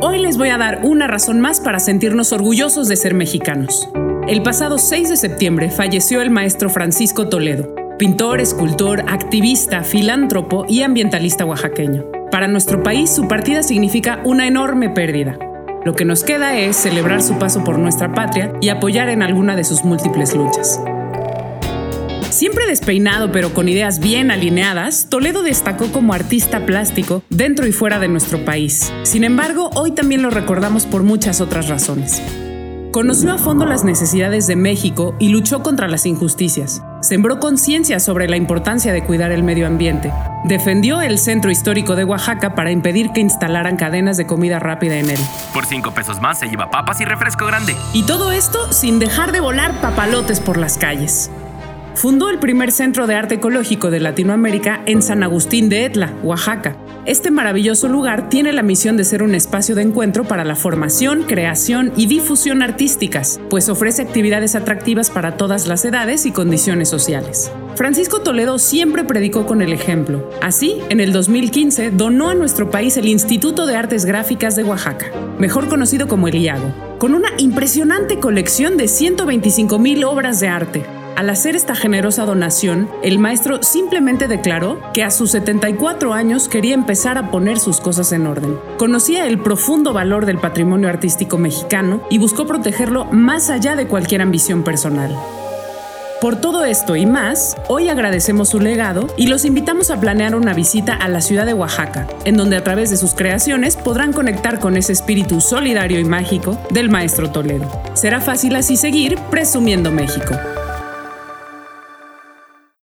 Hoy les voy a dar una razón más para sentirnos orgullosos de ser mexicanos. El pasado 6 de septiembre falleció el maestro Francisco Toledo, pintor, escultor, activista, filántropo y ambientalista oaxaqueño. Para nuestro país, su partida significa una enorme pérdida. Lo que nos queda es celebrar su paso por nuestra patria y apoyar en alguna de sus múltiples luchas. Siempre despeinado pero con ideas bien alineadas, Toledo destacó como artista plástico dentro y fuera de nuestro país. Sin embargo, hoy también lo recordamos por muchas otras razones. Conoció a fondo las necesidades de México y luchó contra las injusticias. Sembró conciencia sobre la importancia de cuidar el medio ambiente. Defendió el centro histórico de Oaxaca para impedir que instalaran cadenas de comida rápida en él. Por 5 pesos más se lleva papas y refresco grande. Y todo esto sin dejar de volar papalotes por las calles. Fundó el primer centro de arte ecológico de Latinoamérica en San Agustín de Etla, Oaxaca. Este maravilloso lugar tiene la misión de ser un espacio de encuentro para la formación, creación y difusión artísticas, pues ofrece actividades atractivas para todas las edades y condiciones sociales. Francisco Toledo siempre predicó con el ejemplo. Así, en el 2015, donó a nuestro país el Instituto de Artes Gráficas de Oaxaca, mejor conocido como el IAGO, con una impresionante colección de 125,000 obras de arte. Al hacer esta generosa donación, el maestro simplemente declaró que a sus 74 años quería empezar a poner sus cosas en orden. Conocía el profundo valor del patrimonio artístico mexicano y buscó protegerlo más allá de cualquier ambición personal. Por todo esto y más, hoy agradecemos su legado y los invitamos a planear una visita a la ciudad de Oaxaca, en donde a través de sus creaciones podrán conectar con ese espíritu solidario y mágico del maestro Toledo. Será fácil así seguir presumiendo México.